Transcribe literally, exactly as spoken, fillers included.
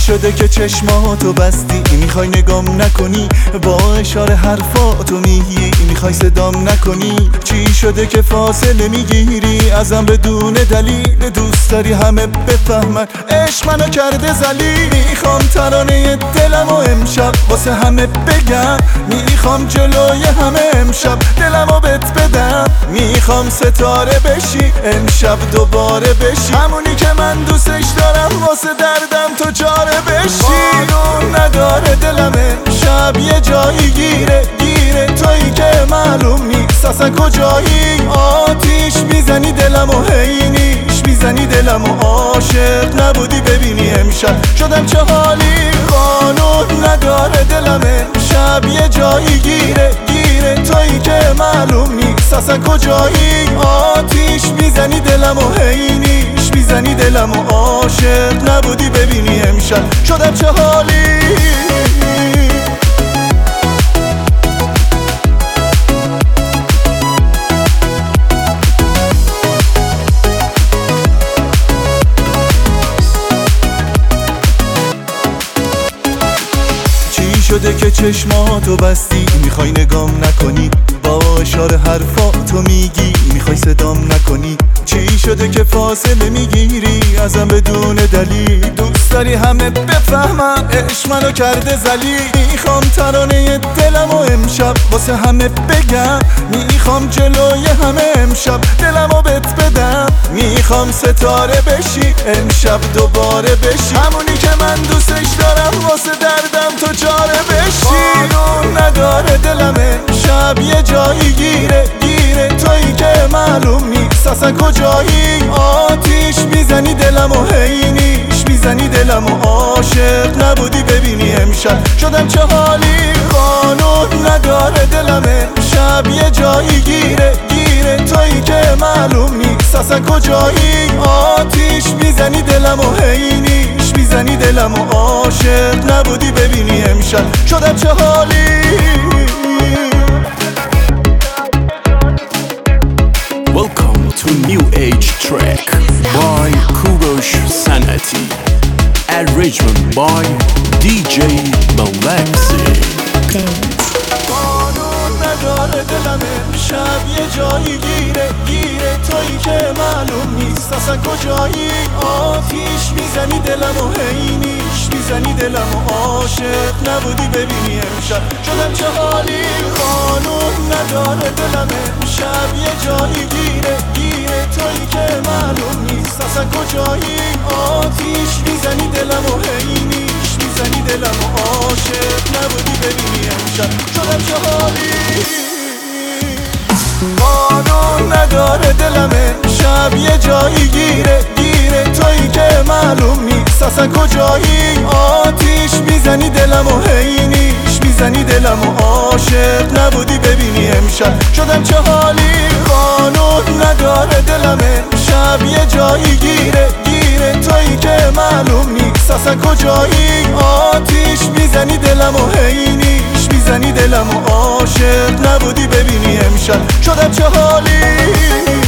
شده که چشماتو بستی میخوای نگام نکنی، با اشاره حرفاتو میگی میخوای صدام نکنی. چی شده که فاصله میگیری ازم بدون دلیل، دوست داری همه بفهمن عشق منو کرده ذلیل. میخوام ترانه دلمو امشب واسه همه بگم، میخوام جلوی همه امشب دلمو بهت بدم. میخوام ستاره بشی امشب دوباره بشی، همونی که من دوستش دارم واسه دردم تو چاره بشی. قانون نداره دلم امشب یه جایی گیره گیره، تویی که معلوم نیست اصلا کجایی. آتیش میزنی دلمو هی نیش میزنی دلمو، عاشق نبودی ببینی امشب شدم چه حالی. قانون نداره دلم امشب یه جایی گیره گیره، تویی که معلوم نیست اصلا کجایی. آتیش میزنی دلمو هی نیش میزنی دلمو، عاشق نبودی ببینی امشب شدم چه حالی. شده که چشماتو بستی میخوای نگام نکنی، با اشاره حرفاتو میگی میخوای صدام نکنی. چی شده که فاصله میگیری ازم بدون دلیل، دوست داری همه بفهمن عشق منو کرده ذلیل. میخوام ترانه دلمو امشب واسه همه بگم، میخوام جلوی همه امشب دلمو بهت بدم. میخوام ستاره بشی امشب دوباره بشی، همونی که من دوستش دارم واسه دردم تو چاره بشی. قانون نداره دلم امشب یه جایی گیره گیره، تویی که معلوم نیست اصلا کجایی. آتیش میزنی دلمو هی نیش میزنی دلمو، عاشق نبودی ببینی امشب شدم چه حالی. قانون نداره دلم امشب یه جایی گیره گیره، تویی که معلوم نیست اصلا کجایی. آتیش میزنی دلمو هی نیش میزنی دلمو، عاشق نبودی ببینی امشب شدم چه حالی. Welcome to New Age track by Kurosh Sanati, arrangement by دی جی Malaxy. قانون نداره دلم امشب یه جایی گیره گیره، تویی که معلوم نیست اصلا کجایی. آتیش میزنی دلمو هی نیش میزنی دلمو، عاشق نبودی ببینی امشب شدم چه حالی. قانون نداره دلم امشب یه جایی گیره گیره، تویی که معلوم نیست اصلا کجایی. آتیش میزنی دلمو هی نیش میزنی دلمو، عاشق نبودی ببینی امشب شدم چه حالی. قانون نداره دلم امشب یه جایی گیره گیره، تویی که معلوم نیست اصلا کجایی. آتیش میزنی دلمو هی نیش میزنی دلمو، عاشق نبودی ببینی امشب شدم چه حالی. قانون نداره دلم امشب یه جایی گیره گیره، تویی که معلوم نیست اصلا کجایی. آتیش میزنی دلمو هی نیش میزنی دلمو، عاشق نبودی ببینی امشب شدم چه حالی.